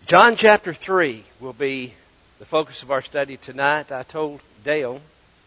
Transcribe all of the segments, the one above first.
John chapter 3 will be the focus of our study tonight. I told Dale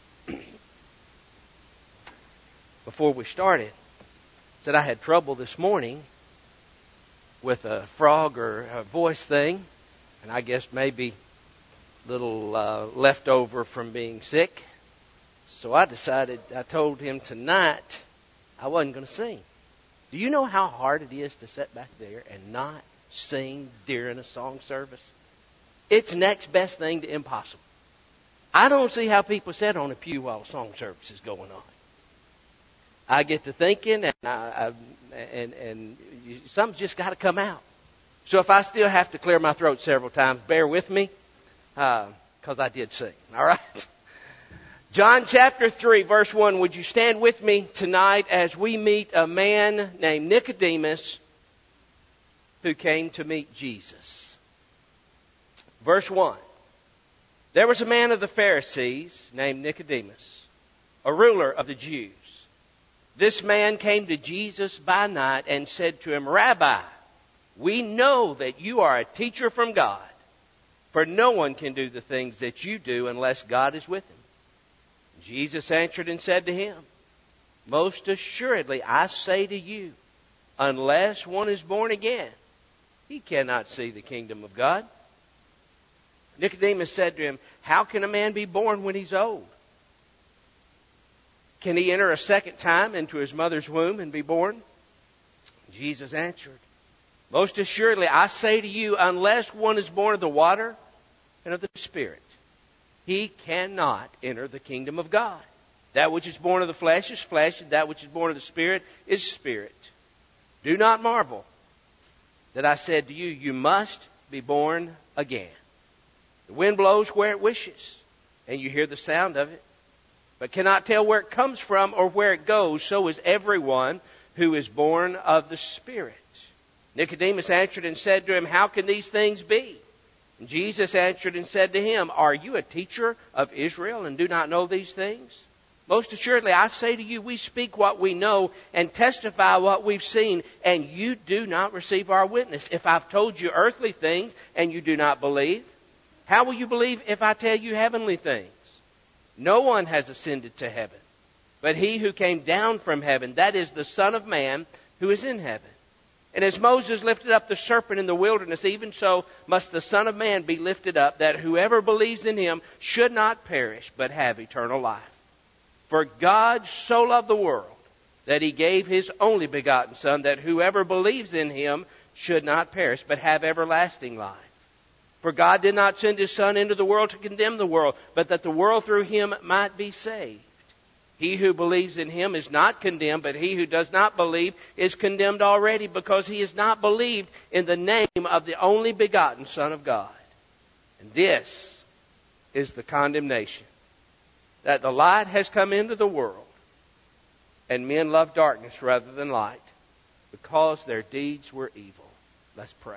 before we started that I had trouble this morning with a frog or a voice thing, and I guess maybe a little leftover from being sick. So I told him tonight I wasn't going to sing. Do you know how hard it is to sit back there and not sing during a song service? It's next best thing to impossible. I don't see how people sit on a pew while a song service is going on. I get to thinking, and something's just got to come out. So if I still have to clear my throat several times, bear with me, because I did sing. All right? John chapter 3, verse 1. Would you stand with me tonight as we meet a man named Nicodemus who came to meet Jesus? Verse 1. There was a man of the Pharisees named Nicodemus, a ruler of the Jews. This man came to Jesus by night and said to him, Rabbi, we know that you are a teacher from God, for no one can do the things that you do unless God is with him. Jesus answered and said to him, Most assuredly I say to you, unless one is born again, he cannot see the kingdom of God. Nicodemus said to him, How can a man be born when he's old? Can he enter a second time into his mother's womb and be born? Jesus answered, Most assuredly I say to you, unless one is born of the water and of the Spirit, he cannot enter the kingdom of God. That which is born of the flesh is flesh, and that which is born of the Spirit is spirit. Do not marvel that I said to you, you must be born again. The wind blows where it wishes, and you hear the sound of it, but cannot tell where it comes from or where it goes. So is everyone who is born of the Spirit. Nicodemus answered and said to him, How can these things be? And Jesus answered and said to him, Are you a teacher of Israel and do not know these things? Most assuredly, I say to you, we speak what we know and testify what we've seen, and you do not receive our witness. If I've told you earthly things and you do not believe, how will you believe if I tell you heavenly things? No one has ascended to heaven, but he who came down from heaven, that is the Son of Man who is in heaven. And as Moses lifted up the serpent in the wilderness, even so must the Son of Man be lifted up, that whoever believes in him should not perish, but have eternal life. For God so loved the world that he gave his only begotten Son, that whoever believes in him should not perish, but have everlasting life. For God did not send his Son into the world to condemn the world, but that the world through him might be saved. He who believes in him is not condemned, but he who does not believe is condemned already, because he has not believed in the name of the only begotten Son of God. And this is the condemnation, that the light has come into the world, and men love darkness rather than light, because their deeds were evil. Let's pray.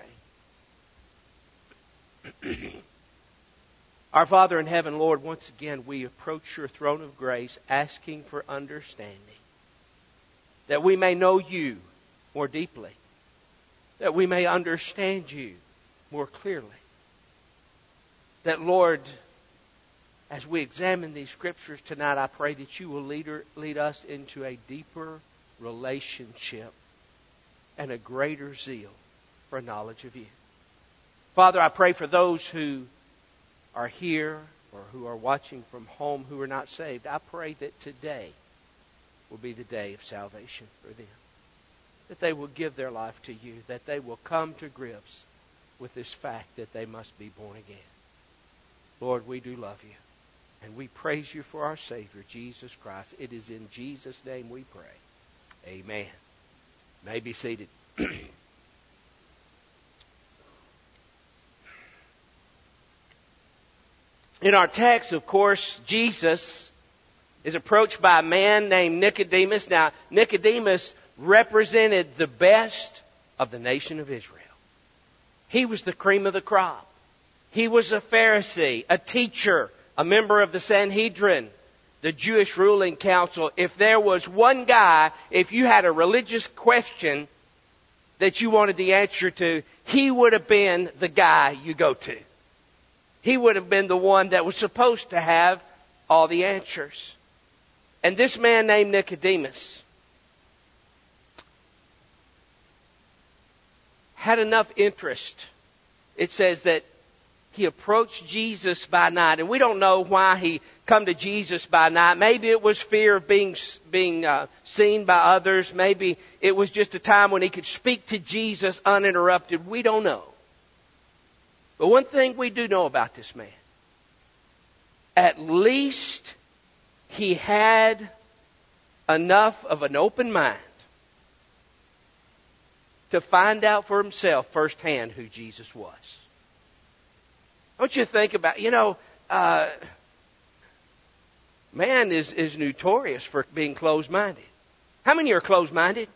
Our Father in heaven, Lord, once again we approach your throne of grace asking for understanding, that we may know you more deeply, that we may understand you more clearly, that, Lord, as we examine these Scriptures tonight, I pray that you will lead us into a deeper relationship and a greater zeal for knowledge of you. Father, I pray for those who are here or who are watching from home who are not saved. I pray that today will be the day of salvation for them, that they will give their life to you, that they will come to grips with this fact that they must be born again. Lord, we do love you, and we praise you for our Savior, Jesus Christ. It is in Jesus' name we pray. Amen. You may be seated. In our text, of course, Jesus is approached by a man named Nicodemus. Now, Nicodemus represented the best of the nation of Israel. He was the cream of the crop. He was a Pharisee, a teacher, a member of the Sanhedrin, the Jewish ruling council. If there was one guy, if you had a religious question that you wanted the answer to, he would have been the guy you go to. He would have been the one that was supposed to have all the answers. And this man named Nicodemus had enough interest. It says that he approached Jesus by night. And we don't know why he come to Jesus by night. Maybe it was fear of being seen by others. Maybe it was just a time when he could speak to Jesus uninterrupted. We don't know. But one thing we do know about this man, at least he had enough of an open mind to find out for himself firsthand who Jesus was. Don't you think about, man is notorious for being closed-minded. How many are closed-minded?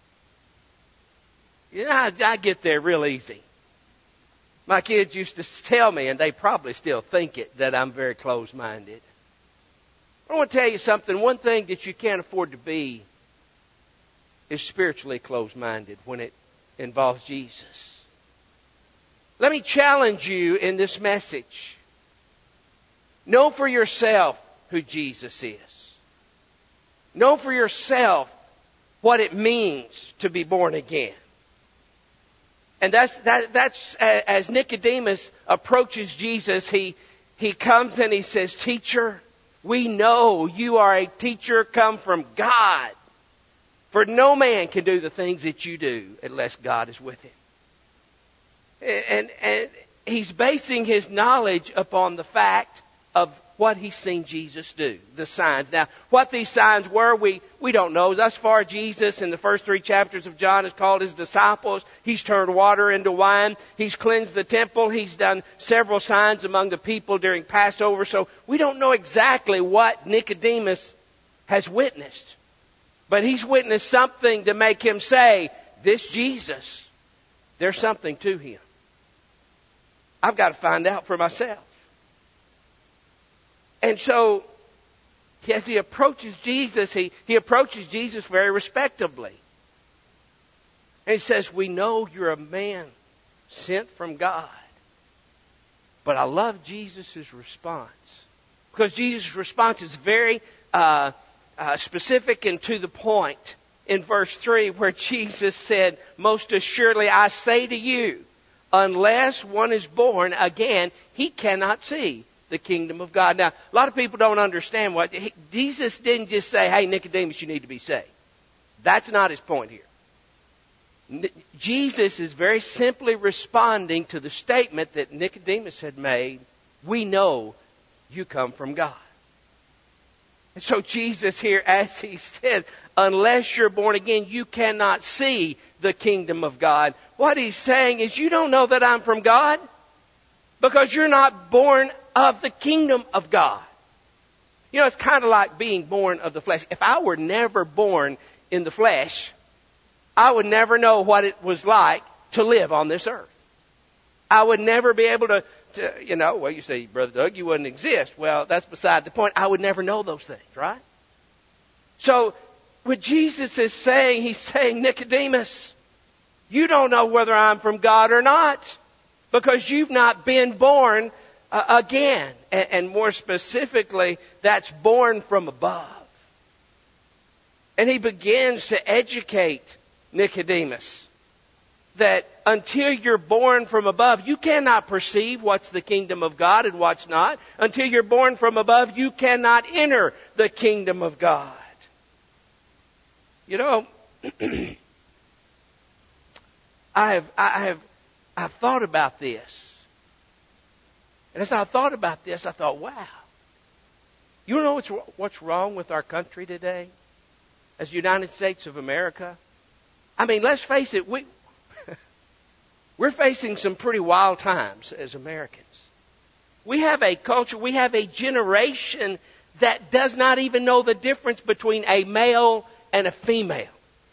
I get there real easy. My kids used to tell me, and they probably still think it, that I'm very closed-minded. I want to tell you something. One thing that you can't afford to be is spiritually closed-minded when it involves Jesus. Let me challenge you in this message. Know for yourself who Jesus is. Know for yourself what it means to be born again. And that's as Nicodemus approaches Jesus, he comes and he says, "Teacher, we know you are a teacher come from God. For no man can do the things that you do unless God is with him." And he's basing his knowledge upon the fact of what he's seen Jesus do, the signs. Now, what these signs were, we don't know. Thus far, Jesus, in the first 3 chapters of John, has called his disciples. He's turned water into wine. He's cleansed the temple. He's done several signs among the people during Passover. So we don't know exactly what Nicodemus has witnessed. But he's witnessed something to make him say, this Jesus, there's something to him. I've got to find out for myself. And so, as he approaches Jesus, he approaches Jesus very respectably. And he says, "We know you're a man sent from God." But I love Jesus' response. Because Jesus' response is very specific and to the point. In verse 3, where Jesus said, "Most assuredly I say to you, unless one is born again, he cannot see the kingdom of God." Now, a lot of people don't understand what Jesus didn't just say, "Hey, Nicodemus, you need to be saved." That's not his point here. Jesus is very simply responding to the statement that Nicodemus had made. We know you come from God. And so Jesus here, as he says, unless you're born again, you cannot see the kingdom of God. What he's saying is, you don't know that I'm from God because you're not born of the kingdom of God. It's kind of like being born of the flesh. If I were never born in the flesh, I would never know what it was like to live on this earth. I would never be able to you say, "Brother Doug, you wouldn't exist." Well, that's beside the point. I would never know those things, right? So, what Jesus is saying, he's saying, Nicodemus, you don't know whether I'm from God or not because you've not been born again. And more specifically, that's born from above. And he begins to educate Nicodemus that until you're born from above, you cannot perceive what's the kingdom of God and what's not. Until you're born from above, you cannot enter the kingdom of God. I've thought about this. And as I thought about this, I thought, wow. You know what's wrong with our country today? As the United States of America? I mean, let's face it, we're facing some pretty wild times as Americans. We have a culture, we have a generation that does not even know the difference between a male and a female.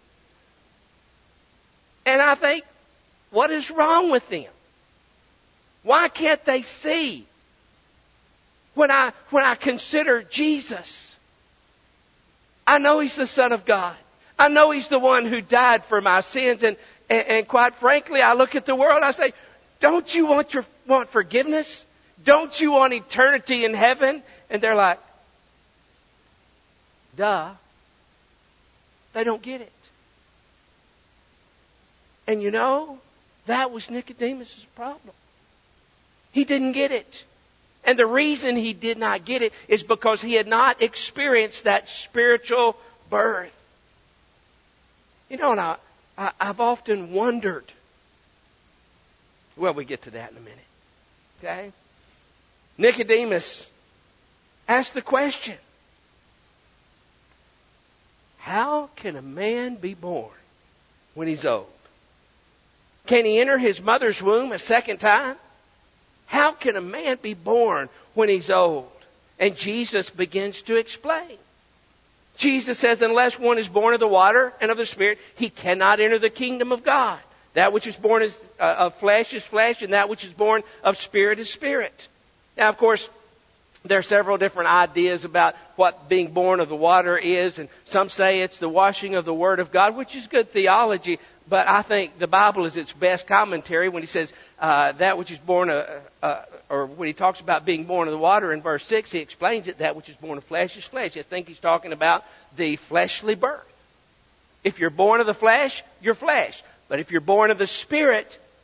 And I think, what is wrong with them? Why can't they see? When I consider Jesus, I know He's the Son of God. I know He's the one who died for my sins. And quite frankly, I look at the world and I say, don't you want forgiveness? Don't you want eternity in heaven? And they're like, duh. They don't get it. And you know, that was Nicodemus' problem. He didn't get it. And the reason he did not get it is because he had not experienced that spiritual birth. You know, and I've often wondered. Well, we get to that in a minute. Okay? Nicodemus asked the question, how can a man be born when he's old? Can he enter his mother's womb a second time? How can a man be born when he's old? And Jesus begins to explain. Jesus says, unless one is born of the water and of the Spirit, he cannot enter the kingdom of God. That which is born of flesh is flesh, and that which is born of spirit is spirit. Now, of course, there are several different ideas about what being born of the water is, and some say it's the washing of the Word of God, which is good theology, but I think the Bible is its best commentary when he says that which is born or when he talks about being born of the water in verse 6, he explains it, that which is born of flesh is flesh. I think he's talking about the fleshly birth. If you're born of the flesh, you're flesh. But if you're born of the Spirit,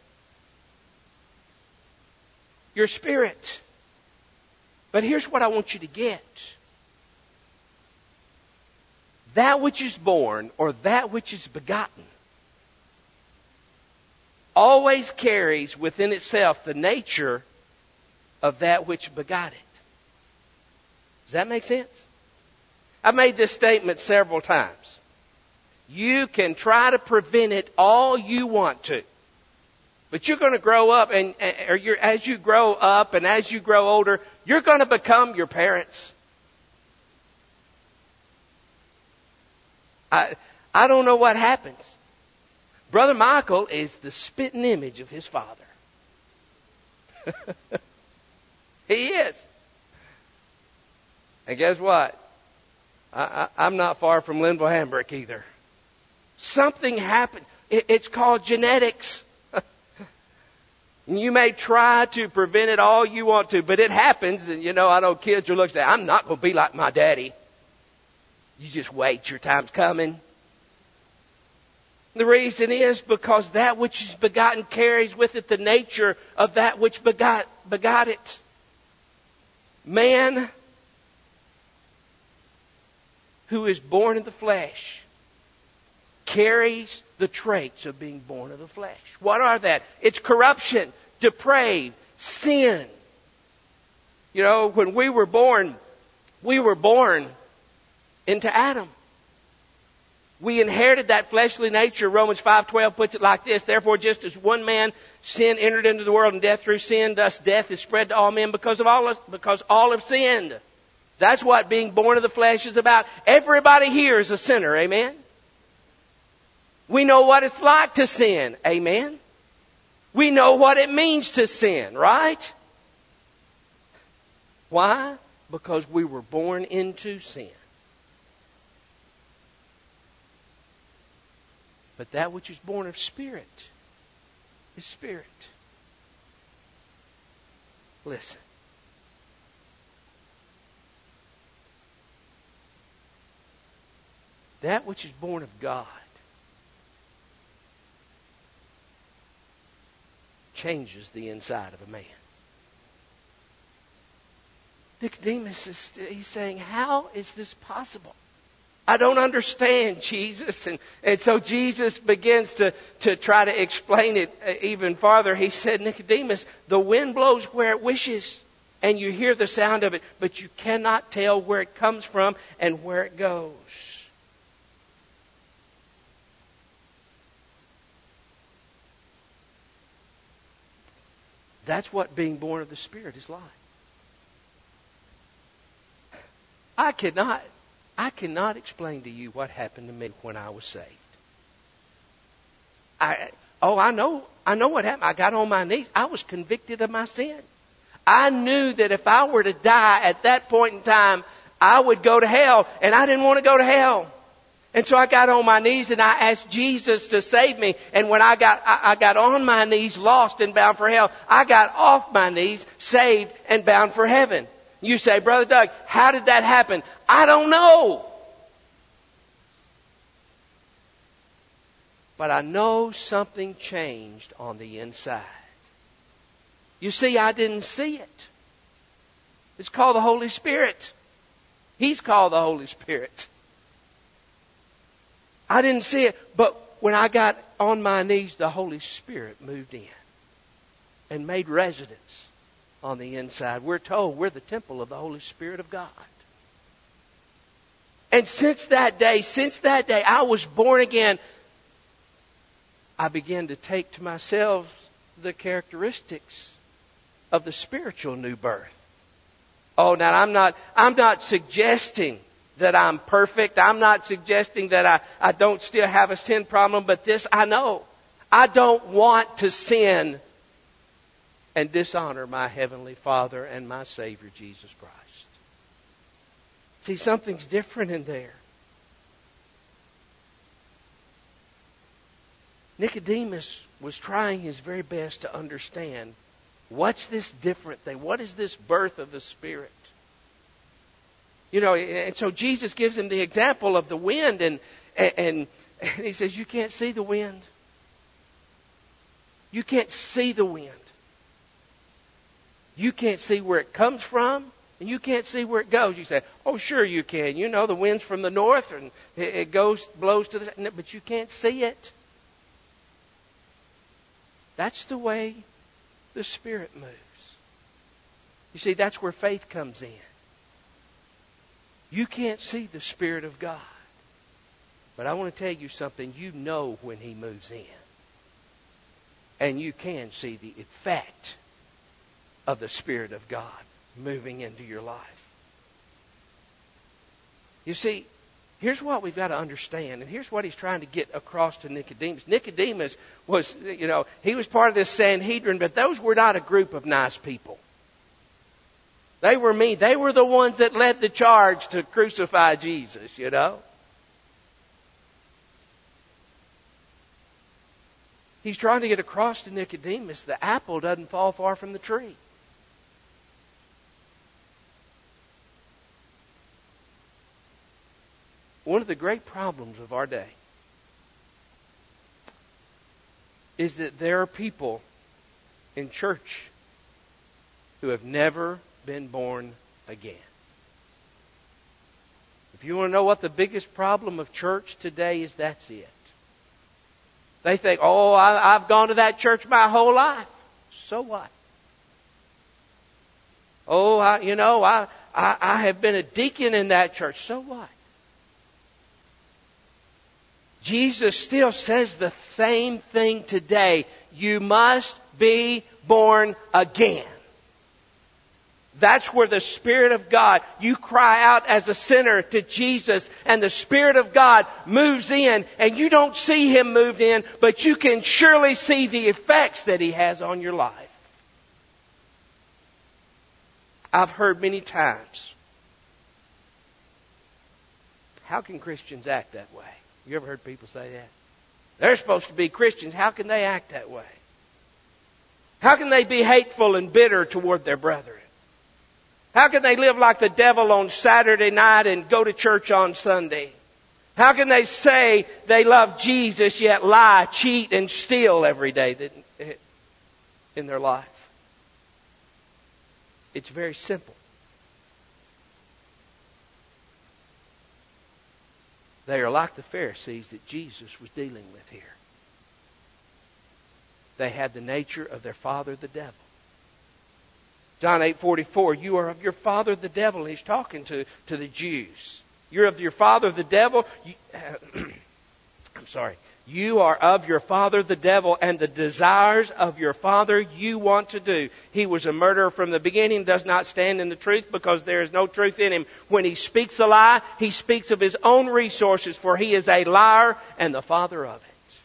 you're spirit. But here's what I want you to get. That which is born, or that which is begotten, always carries within itself the nature of that which begot it. Does that make sense? I've made this statement several times. You can try to prevent it all you want to. But you're going to grow up, as you grow up and as you grow older, you're going to become your parents. I don't know what happens. Brother Michael is the spitting image of his father. He is. And guess what? I'm not far from Linville Hambrick either. Something happens. It's called genetics. You may try to prevent it all you want to, but it happens. And, I know kids will look and say, I'm not going to be like my daddy. You just wait. Your time's coming. The reason is because that which is begotten carries with it the nature of that which begot it. Man who is born of the flesh carries the traits of being born of the flesh. What are that? It's corruption, depraved, sin. When we were born into Adam. We inherited that fleshly nature. Romans 5:12 puts it like this. Therefore, just as one man sin entered into the world, and death through sin, thus death is spread to all men because all have sinned. That's what being born of the flesh is about. Everybody here is a sinner. Amen? We know what it's like to sin. Amen? We know what it means to sin, right? Why? Because we were born into sin. But that which is born of Spirit is Spirit. Listen. That which is born of God changes the inside of a man. Nicodemus he's saying, how is this possible? I don't understand, Jesus. And so Jesus begins to try to explain it even farther. He said, Nicodemus, the wind blows where it wishes, and you hear the sound of it, but you cannot tell where it comes from and where it goes. That's what being born of the Spirit is like. I cannot explain to you what happened to me when I was saved. I know what happened. I got on my knees. I was convicted of my sin. I knew that if I were to die at that point in time, I would go to hell, and I didn't want to go to hell. And so I got on my knees and I asked Jesus to save me. And when I got on my knees, lost and bound for hell, I got off my knees, saved and bound for heaven. You say, Brother Doug, how did that happen? I don't know. But I know something changed on the inside. You see, I didn't see it. It's called the Holy Spirit. He's called the Holy Spirit. I didn't see it, but when I got on my knees, the Holy Spirit moved in and made residence on the inside. We're told we're the temple of the Holy Spirit of God. And since that day, I was born again. I began to take to myself the characteristics of the spiritual new birth. Oh, now I'm not suggesting that I'm perfect. I'm not suggesting that I don't still have a sin problem, but this I know. I don't want to sin and dishonor my Heavenly Father and my Savior, Jesus Christ. See, something's different in there. Nicodemus was trying his very best to understand, what's this different thing? What is this birth of the Spirit? You know, and so Jesus gives him the example of the wind, and he says, you can't see the wind. You can't see the wind. You can't see where it comes from, and you can't see where it goes. You say, oh, sure you can. You know, the wind's from the north, and it blows to the... But you can't see it. That's the way the Spirit moves. You see, that's where faith comes in. You can't see the Spirit of God. But I want to tell you something. You know when He moves in. And you can see the effect of the Spirit of God moving into your life. You see, here's what we've got to understand, and here's what he's trying to get across to Nicodemus. Nicodemus was, he was part of this Sanhedrin, but those were not a group of nice people. They were mean. They were the ones that led the charge to crucify Jesus, He's trying to get across to Nicodemus, the apple doesn't fall far from the tree. One of the great problems of our day is that there are people in church who have never been born again. If you want to know what the biggest problem of church today is, that's it. They think, oh, I've gone to that church my whole life. So what? Oh, I have been a deacon in that church. So what? Jesus still says the same thing today. You must be born again. That's where the Spirit of God, you cry out as a sinner to Jesus, and the Spirit of God moves in, and you don't see Him moved in, but you can surely see the effects that He has on your life. I've heard many times, how can Christians act that way? You ever heard people say that? They're supposed to be Christians. How can they act that way? How can they be hateful and bitter toward their brethren? How can they live like the devil on Saturday night and go to church on Sunday? How can they say they love Jesus yet lie, cheat, and steal every day in their life? It's very simple. They are like the Pharisees that Jesus was dealing with here. They had the nature of their father, the devil. John 8:44, you are of your father, the devil. And he's talking to the Jews. You're of your father, the devil. You are of your father, the devil, and the desires of your father you want to do. He was a murderer from the beginning, does not stand in the truth because there is no truth in him. When he speaks a lie, he speaks of his own resources, for he is a liar and the father of it.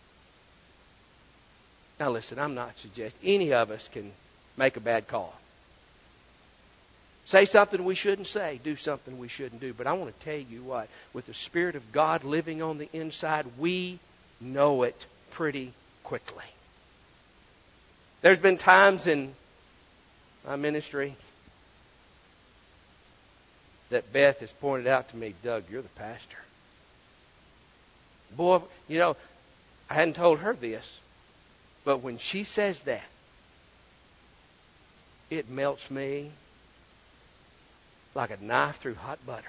Now listen, I'm not suggesting any of us can make a bad call. Say something we shouldn't say, do something we shouldn't do. But I want to tell you what, with the Spirit of God living on the inside, we know it pretty quickly. There's been times in my ministry that Beth has pointed out to me, Doug, you're the pastor. Boy, I hadn't told her this, but when she says that, it melts me like a knife through hot butter.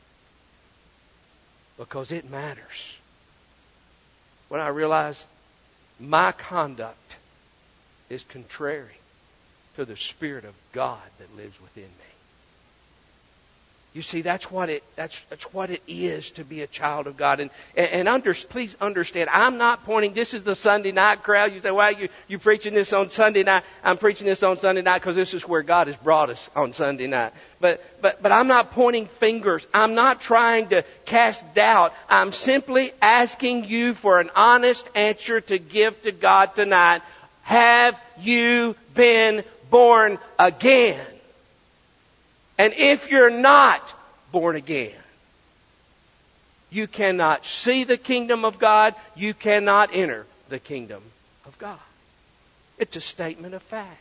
Because it matters. When I realize my conduct is contrary to the Spirit of God that lives within me. You see, that's what it is to be a child of God. Please understand, I'm not pointing, this is the Sunday night crowd. You say, why are you preaching this on Sunday night? I'm preaching this on Sunday night because this is where God has brought us on Sunday night. But I'm not pointing fingers. I'm not trying to cast doubt. I'm simply asking you for an honest answer to give to God tonight. Have you been born again? And if you're not born again, you cannot see the kingdom of God. You cannot enter the kingdom of God. It's a statement of fact.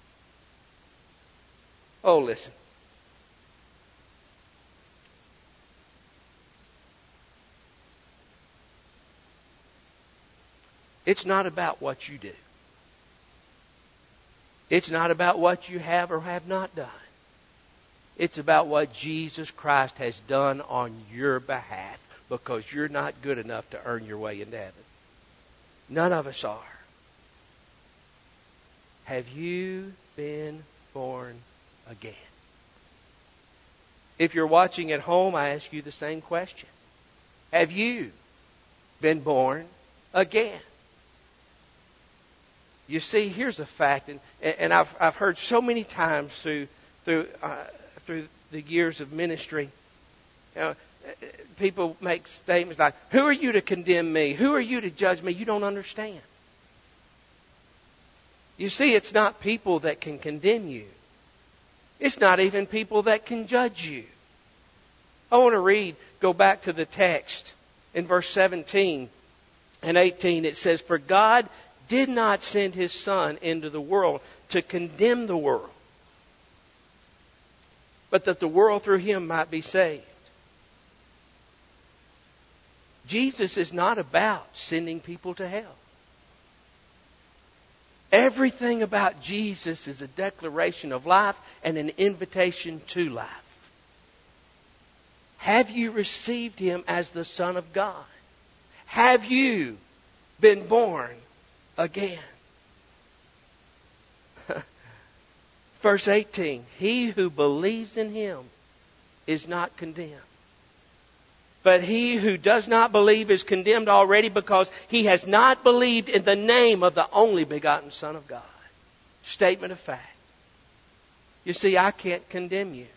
Oh, listen. It's not about what you do. It's not about what you have or have not done. It's about what Jesus Christ has done on your behalf, because you're not good enough to earn your way into heaven. None of us are. Have you been born again? If you're watching at home, I ask you the same question. Have you been born again? You see, here's a fact, and I've heard so many times through the years of ministry, people make statements like, who are you to condemn me? Who are you to judge me? You don't understand. You see, it's not people that can condemn you. It's not even people that can judge you. I want to go back to the text in verse 17 and 18. It says, for God did not send His Son into the world to condemn the world, but that the world through Him might be saved. Jesus is not about sending people to hell. Everything about Jesus is a declaration of life and an invitation to life. Have you received Him as the Son of God? Have you been born again? Verse 18, he who believes in Him is not condemned. But he who does not believe is condemned already, because he has not believed in the name of the only begotten Son of God. Statement of fact. You see, I can't condemn you.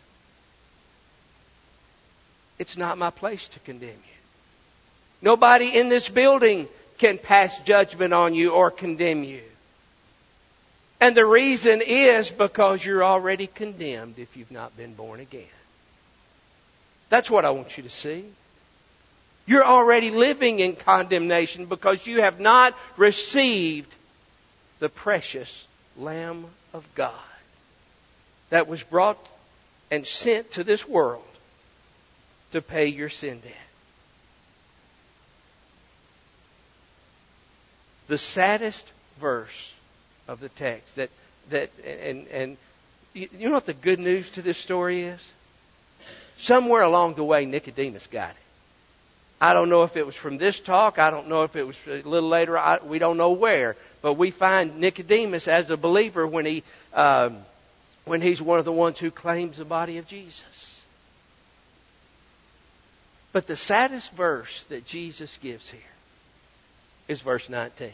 It's not my place to condemn you. Nobody in this building can pass judgment on you or condemn you. And the reason is because you're already condemned if you've not been born again. That's what I want you to see. You're already living in condemnation because you have not received the precious Lamb of God that was brought and sent to this world to pay your sin debt. The saddest verse of the text and you know what the good news to this story is? Somewhere along the way, Nicodemus got it. I don't know if it was from this talk. I don't know if it was a little later. We don't know where. But we find Nicodemus as a believer when he's one of the ones who claims the body of Jesus. But the saddest verse that Jesus gives here is verse 19.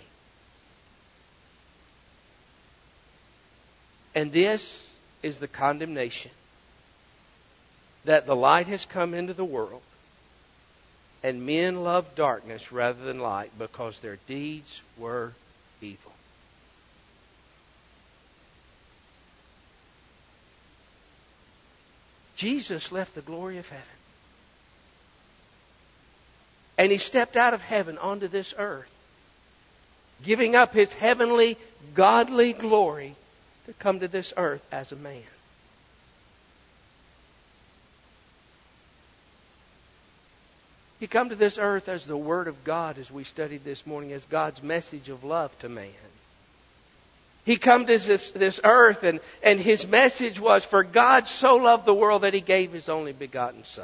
And this is the condemnation, that the light has come into the world, and men love darkness rather than light, because their deeds were evil. Jesus left the glory of heaven. And He stepped out of heaven onto this earth, giving up His heavenly, godly glory to come to this earth as a man. He come to this earth as the Word of God, as we studied this morning, as God's message of love to man. He come to this earth, and His message was, for God so loved the world that He gave His only begotten Son,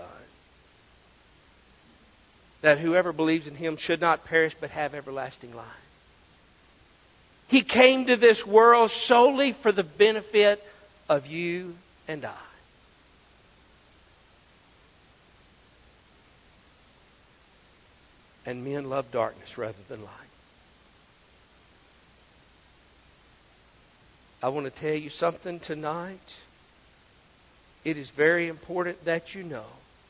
that whoever believes in Him should not perish but have everlasting life. He came to this world solely for the benefit of you and I. And men love darkness rather than light. I want to tell you something tonight. It is very important that you know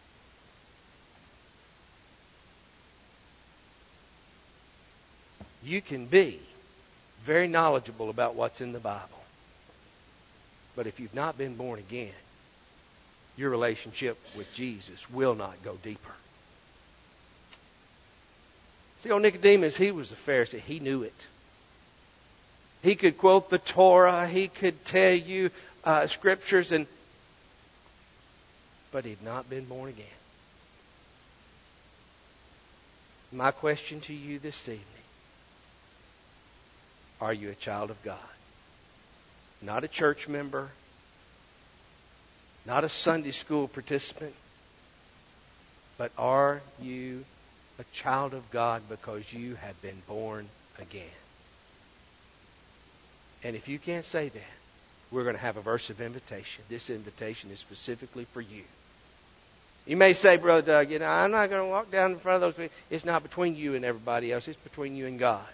you can be very knowledgeable about what's in the Bible. But if you've not been born again, your relationship with Jesus will not go deeper. See, old Nicodemus, he was a Pharisee. He knew it. He could quote the Torah. He could tell you scriptures, but he'd not been born again. My question to you this evening: are you a child of God? Not a church member, not a Sunday school participant, but are you a child of God because you have been born again? And if you can't say that, we're going to have a verse of invitation. This invitation is specifically for you. You may say, Brother Doug, I'm not going to walk down in front of those people. It's not between you and everybody else. It's between you and God.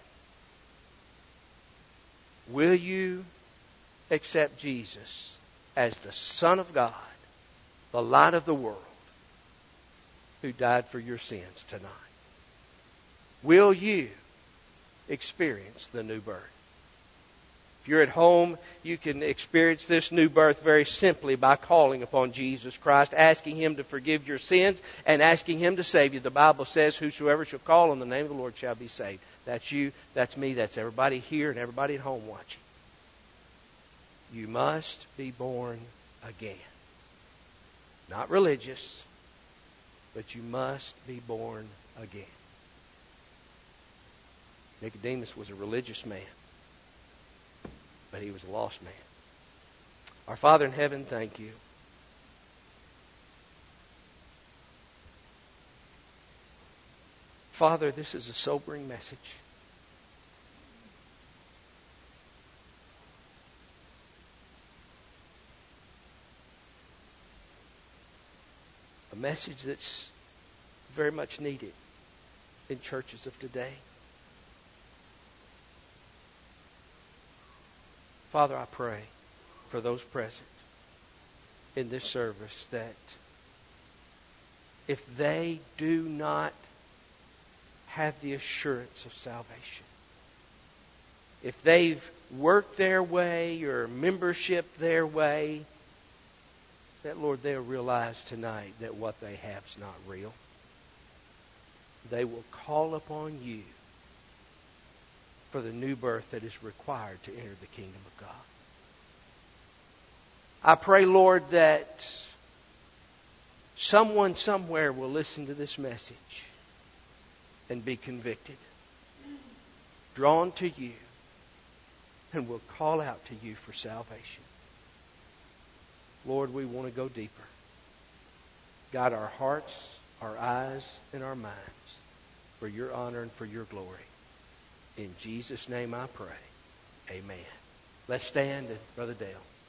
Will you accept Jesus as the Son of God, the light of the world, who died for your sins tonight? Will you experience the new birth? If you're at home, you can experience this new birth very simply by calling upon Jesus Christ, asking Him to forgive your sins, and asking Him to save you. The Bible says, whosoever shall call on the name of the Lord shall be saved. That's you, that's me, that's everybody here and everybody at home watching. You must be born again. Not religious, but you must be born again. Nicodemus was a religious man, but he was a lost man. Our Father in heaven, thank you. Father, this is a sobering message. A message that's very much needed in churches of today. Father, I pray for those present in this service that if they do not have the assurance of salvation, if they've worked their way or membership their way, that, Lord, they'll realize tonight that what they have is not real. They will call upon you for the new birth that is required to enter the kingdom of God. I pray, Lord, that someone somewhere will listen to this message and be convicted, drawn to you, and will call out to you for salvation. Lord, we want to go deeper. Guide our hearts, our eyes, and our minds for your honor and for your glory. In Jesus' name I pray. Amen. Let's stand, and Brother Dale.